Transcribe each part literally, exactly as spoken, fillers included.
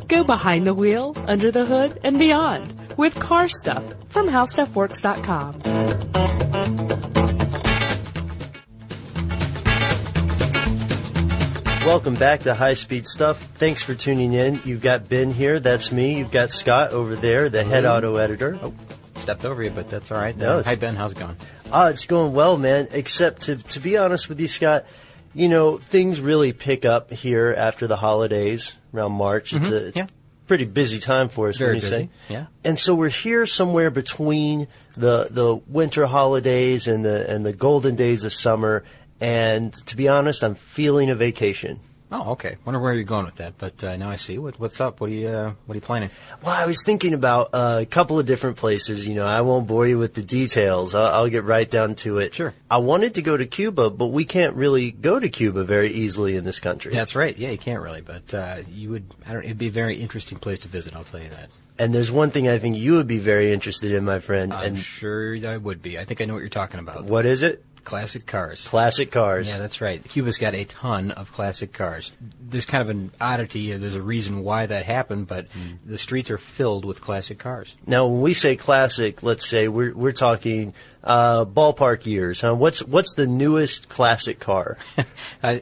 Go behind the wheel, under the hood, and beyond with Car Stuff from How Stuff Works dot com. Welcome back to High Speed Stuff. Thanks for tuning in. You've got Ben here. That's me. You've got Scott over there, the head auto editor. Oh, stepped over you, but that's all right. No, Hi, Ben. How's it going? Uh, it's going well, man, except to, to be honest with you, Scott, you know, things really pick up here after the holidays, around March. It's, mm-hmm. a, it's yeah. a pretty busy time for us, Very wouldn't you busy. say? Yeah. And so we're here somewhere between the the winter holidays and the and the golden days of summer. And to be honest, I'm feeling a vacation. Oh, okay. Wonder where you're going with that, but uh, now I see. What, what's up? What are you uh, What are you planning? Well, I was thinking about uh, a couple of different places. You know, I won't bore you with the details. I'll, I'll get right down to it. Sure. I wanted to go to Cuba, but we can't really go to Cuba very easily in this country. That's right. Yeah, you can't really, but uh, you would. I don't. It'd be a very interesting place to visit. I'll tell you that. And there's one thing I think you would be very interested in, my friend. I'm and sure I would be. I think I know what you're talking about. What is it? Classic cars. Classic cars. Yeah, that's right. Cuba's got a ton of classic cars. There's kind of an oddity. There's a reason why that happened, but mm. the streets are filled with classic cars. Now, when we say classic, let's say we're we're talking uh, ballpark years. Huh? What's what's the newest classic car? I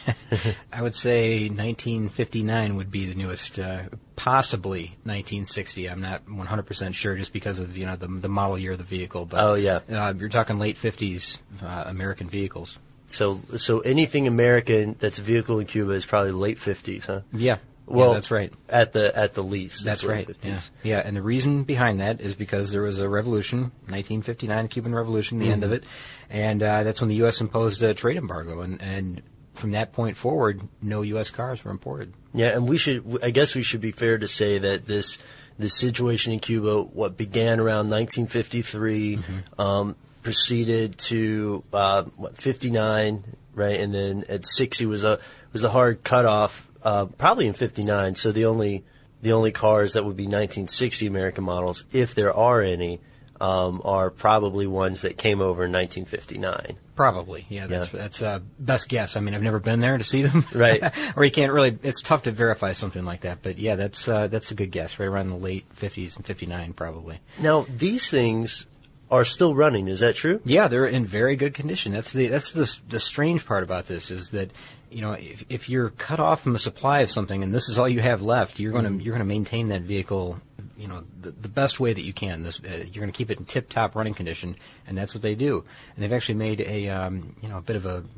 I would say nineteen fifty-nine would be the newest. Uh, possibly nineteen sixty. I'm not one hundred percent sure, just because of you know the the model year of the vehicle. But oh yeah, uh, you're talking late fifties uh, American vehicles. So so anything American that's a vehicle in Cuba is probably late fifties, huh? Yeah. Well, yeah, that's right. At the at the least. That's right. fifties. Yeah. Yeah, and the reason behind that is because there was a revolution, nineteen fifty-nine Cuban Revolution, the mm-hmm. end of it, and uh, that's when the U S imposed a trade embargo, and and from that point forward, no U S cars were imported. Yeah, and we should. I guess we should be fair to say that this this situation in Cuba, what began around nineteen fifty-three, mm-hmm. um, proceeded to uh, what fifty-nine, right, and then at sixty was a was a hard cutoff. Uh, probably in fifty-nine, so the only the only cars that would be nineteen sixty American models, if there are any, um, are probably ones that came over in nineteen fifty-nine. Probably, yeah. That's yeah. that's uh, best guess. I mean, I've never been there to see them, right? Or you can't really. It's tough to verify something like that, but yeah, that's uh, that's a good guess. Right around the late fifties and fifty-nine, probably. Now these things are still running. Is that true? Yeah, they're in very good condition. That's the that's the the strange part about this is that. You know, if, if you're cut off from a supply of something and this is all you have left, you're going to you're going to maintain that vehicle, you know, the, the best way that you can. This, uh, you're going to keep it in tip-top running condition, and that's what they do. And they've actually made a um, you know a bit of a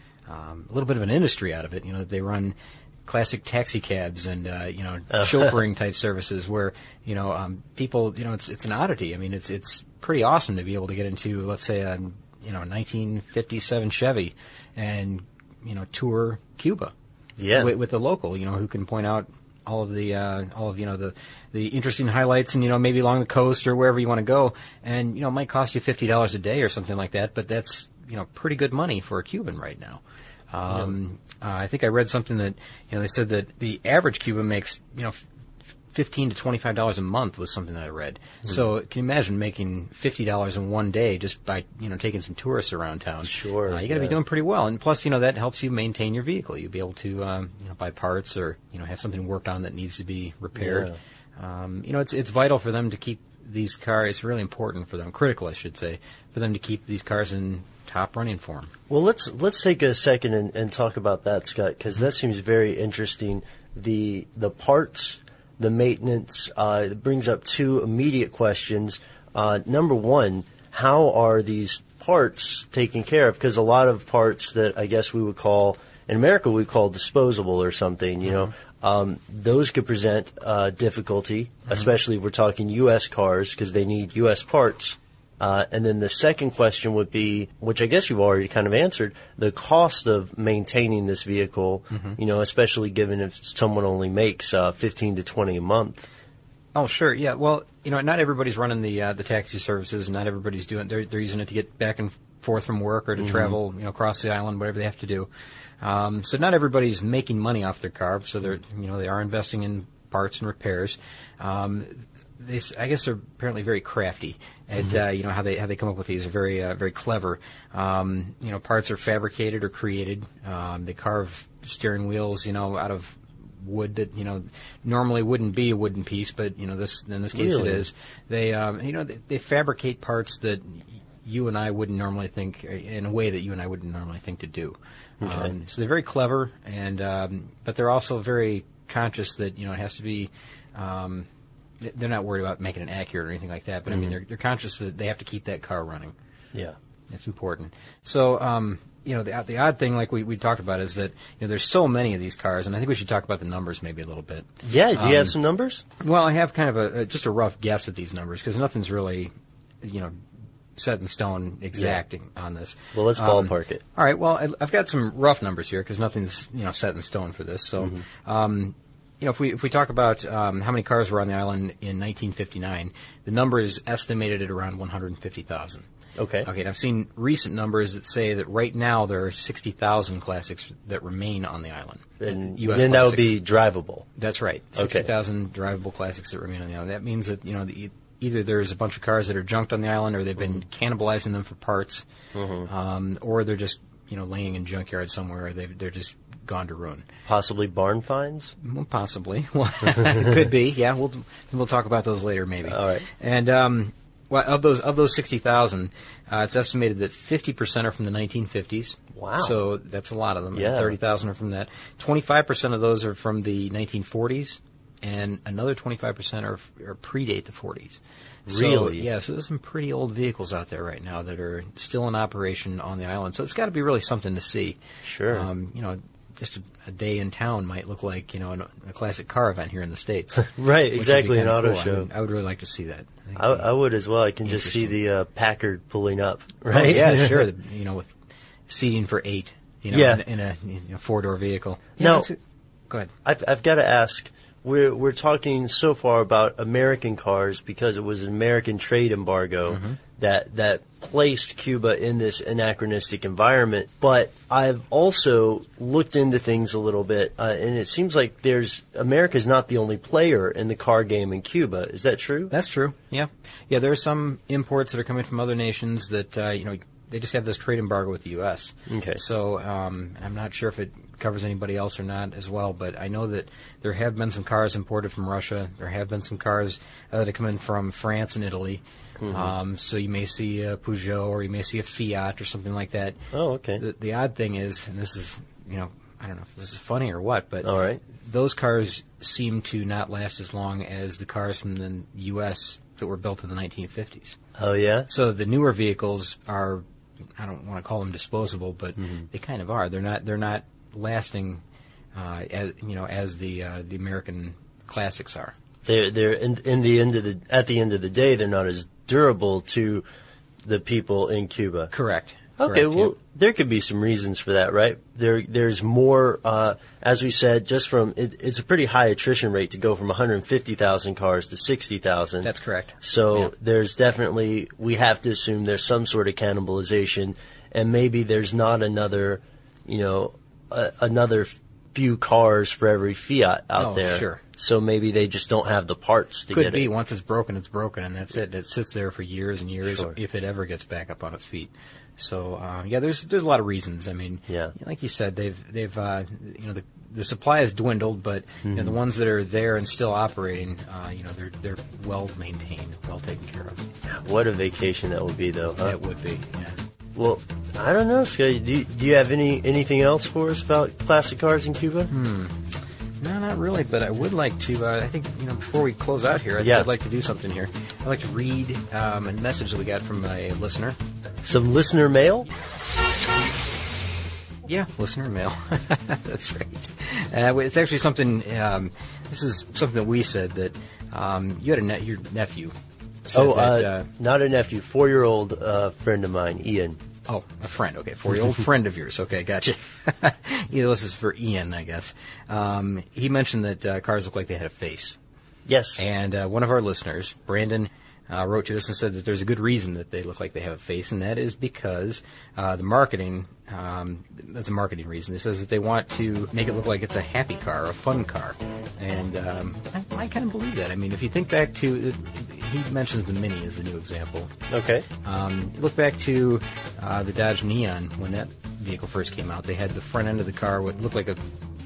um, a little bit of an industry out of it. You know, they run classic taxi cabs and uh, you know chauffeuring type services where you know um, people you know it's it's an oddity. I mean, it's it's pretty awesome to be able to get into, let's say, a you know nineteen fifty-seven Chevy and you know, tour Cuba, yeah, with, with the local, you know, who can point out all of the, uh, all of you know, the, the interesting highlights, and you know, maybe along the coast or wherever you want to go, and you know, it might cost you fifty dollars a day or something like that, but that's you know, pretty good money for a Cuban right now. Um, yeah. uh, I think I read something that you know they said that the average Cuban makes you know. Fifteen to twenty-five dollars a month was something that I read. Mm-hmm. So can you imagine making fifty dollars in one day just by you know taking some tourists around town? Sure, uh, you got to yeah. be doing pretty well, and plus you know that helps you maintain your vehicle. You'll be able to um, you know buy parts or you know have something worked on that needs to be repaired. Yeah. Um, you know it's it's vital for them to keep these cars. It's really important for them, critical I should say, for them to keep these cars in top running form. Well, let's let's take a second and, and talk about that, Scott, because mm-hmm. that seems very interesting. The the parts. The maintenance uh, it brings up two immediate questions. Uh, number one, how are these parts taken care of? Because a lot of parts that I guess we would call, in America we would call disposable or something, you mm-hmm. know, um, those could present uh, difficulty, mm-hmm. especially if we're talking U S cars because they need U S parts. Uh, and then the second question would be, which I guess you've already kind of answered, the cost of maintaining this vehicle, mm-hmm. you know, especially given if someone only makes uh, fifteen to twenty a month. Oh, sure, yeah. Well, you know, not everybody's running the uh, the taxi services. Not everybody's doing. They're they're using it to get back and forth from work or to mm-hmm. travel, you know, across the island, whatever they have to do. Um, so not everybody's making money off their car. So they're you know they are investing in parts and repairs. Um, They, I guess they're apparently very crafty at mm-hmm. uh, you know how they how they come up with these. Are very uh, very clever. Um, you know, parts are fabricated or created. Um, they carve steering wheels, you know, out of wood that you know normally wouldn't be a wooden piece, but you know this in this case Really? it is. They um, you know they, they fabricate parts that you and I wouldn't normally think in a way that you and I wouldn't normally think to do. Okay. Um, so they're very clever, and um, but they're also very conscious that you know it has to be. Um, they're not worried about making it accurate or anything like that, but I mean they're, they're conscious that they have to keep that car running. Yeah. It's important. So, um, you know, the, the odd thing, like we, we talked about, is that you know there's so many of these cars, and I think we should talk about the numbers maybe a little bit. Yeah. Do you Um, have some numbers? Well, I have kind of a, a just a rough guess at these numbers because nothing's really, you know, set in stone exacting on this. Well, let's Um, ballpark it. All right. Well, I, I've got some rough numbers here because nothing's you know set in stone for this. So, um, you know, if we if we talk about um, how many cars were on the island in nineteen fifty-nine, the number is estimated at around one hundred fifty thousand. Okay. Okay, and I've seen recent numbers that say that right now there are sixty thousand classics that remain on the island. And U S then that would classics. be drivable. That's right. Okay. sixty thousand drivable classics that remain on the island. That means that, you know, the, either there's a bunch of cars that are junked on the island or they've been cannibalizing them for parts, um, or they're just, you know, laying in junkyard somewhere or they've, they're just gone to ruin. Possibly barn finds? Well, possibly. Well, it could be. Yeah, we'll we'll talk about those later, maybe. All right. And um, well, of those of those sixty thousand, uh, it's estimated that fifty percent are from the nineteen fifties. Wow. So that's a lot of them. Yeah. Thirty thousand are from that. Twenty-five percent of those are from the nineteen forties, and another twenty-five percent are, are predate the forties. Really? So, yeah. So there's some pretty old vehicles out there right now that are still in operation on the island. So it's got to be really something to see. Sure. Um, you know. Just a, a day in town might look like, you know, an, a classic car event here in the States. Right, which would be exactly, an kinda auto cool. I show. would, I would really like to see that. I think I, it'd be I would as well. I can just see interesting. the uh, Packard pulling up, Oh, right? yeah, sure. the- You know, with seating for eight, you know, Yeah. in, in a you know, four-door vehicle. Yeah, Now- that's it. Go ahead. I've, I've got to ask. We're we're talking so far about American cars because it was an American trade embargo Mm-hmm. that that placed Cuba in this anachronistic environment. But I've also looked into things a little bit, uh, and it seems like there's America's not the only player in the car game in Cuba. Is that true? That's true. Yeah, yeah. There are some imports that are coming from other nations that uh, you know they just have this trade embargo with the U S. Okay. So um, I'm not sure if it covers anybody else or not as well, but I know that there have been some cars imported from Russia. There have been some cars uh, that have come in from France and Italy. Um, so you may see a Peugeot or you may see a Fiat or something like that. Oh, okay. The, the odd thing is, and this is, you know, I don't know if this is funny or what, but All right. those cars seem to not last as long as the cars from the U S that were built in the nineteen fifties. Oh yeah. So the newer vehicles are, I don't want to call them disposable, but Mm-hmm. they kind of are. They're not. They're not lasting, uh, as you know, as the uh, the American classics are. They're they're in, in the end of the at the end of the day they're not as durable to the people in Cuba. Correct. Okay, Correct, well, yeah. there could be some reasons for that, right? There, there's more, uh, as we said, just from, it, it's a pretty high attrition rate to go from one hundred fifty thousand cars to sixty thousand. That's correct. So Yeah. there's definitely, we have to assume there's some sort of cannibalization, and maybe there's not another, you know, uh, another few cars for every Fiat out Oh, there. sure. So maybe they just don't have the parts to Could get be. it. Once it's broken, it's broken, and that's it. It sits there for years and years, Sure. if it ever gets back up on its feet. So uh, yeah, there's there's a lot of reasons. I mean, Yeah. like you said, they've they've uh, you know the the supply has dwindled, but you Mm-hmm. know, the ones that are there and still operating, uh, you know, they're they're well maintained, well taken care of. What a vacation that would be, though, huh? It would be. Yeah. Well, I don't know, Scotty. Do you, do you have any anything else for us about classic cars in Cuba? Hmm. No, not really, but I would like to, uh, I think, you know, before we close out here, I think Yeah. I'd like to do something here. I'd like to read um, a message that we got from a listener. Some listener mail? Yeah, listener mail. That's right. Uh, it's actually something, um, this is something that we said that um, you had a ne- your nephew said Oh, that, uh, uh, not a nephew, four-year-old uh, friend of mine, Ian. oh, a friend, okay, four-year-old friend of yours, okay, gotcha. Yeah, this is for Ian, I guess. Um, he mentioned that uh, cars look like they had a face. Yes. And uh, one of our listeners, Brandon, uh, wrote to us and said that there's a good reason that they look like they have a face, and that is because uh, the marketing, um, that's a marketing reason. It says that they want to make it look like it's a happy car, a fun car. And um, I, I kind of believe that. I mean, if you think back to, he mentions the Mini as the new example. Okay. Um, look back to uh, the Dodge Neon when that vehicle first came out. They had the front end of the car what looked like a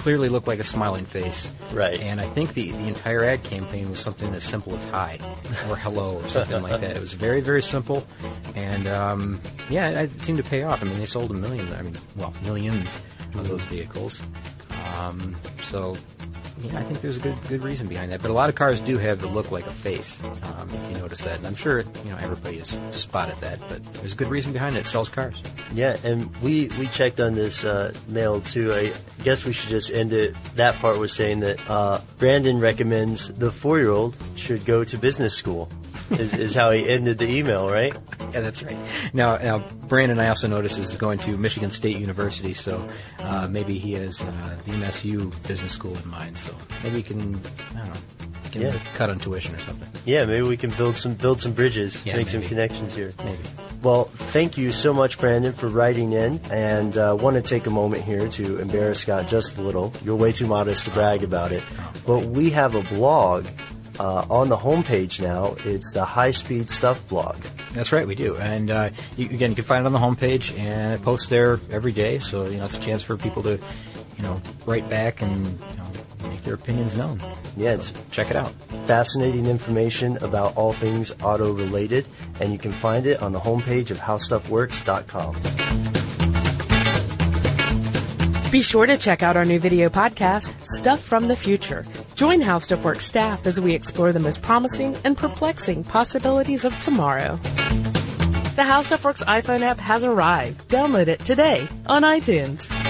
clearly look like a smiling face. Right. And I think the, the entire ad campaign was something as simple as hi or hello or something like that. It was very, very simple. And, um, yeah, it, it seemed to pay off. I mean, they sold a million, I mean, well, millions of those vehicles. Um, so, yeah, I think there's a good good reason behind that. But a lot of cars do have the look like a face, um, if you notice that. And I'm sure, you know, everybody has spotted that. But there's a good reason behind it. It sells cars. Yeah, and we, we checked on this uh, mail, too. I guess we should just end it. That part was saying that uh, Brandon recommends the four-year-old should go to business school, is, is how he ended the email, right? Yeah, that's right. Now, now Brandon, I also noticed, is going to Michigan State University, so uh, maybe he has uh, the M S U Business School in mind. So maybe he can, I don't know, can Yeah. cut on tuition or something. Yeah, maybe we can build some build some bridges, Yeah, make some maybe. connections here. Maybe. Well, thank you so much, Brandon, for writing in, and uh, want to take a moment here to embarrass Scott just a little. You're way too modest to brag about it, but we have a blog uh, on the homepage now. It's the High Speed Stuff blog. That's right, we do. And uh, you, again, you can find it on the homepage, and it posts there every day. So you know, it's a chance for people to, you know, write back and you know, make their opinions known. Yeah, it's So check it out. fascinating information about all things auto related, and you can find it on the homepage of how stuff works dot com. Be sure to check out our new video podcast, Stuff from the Future. Join How Stuff Works staff as we explore the most promising and perplexing possibilities of tomorrow. The How Stuff Works iPhone app has arrived. Download it today on iTunes.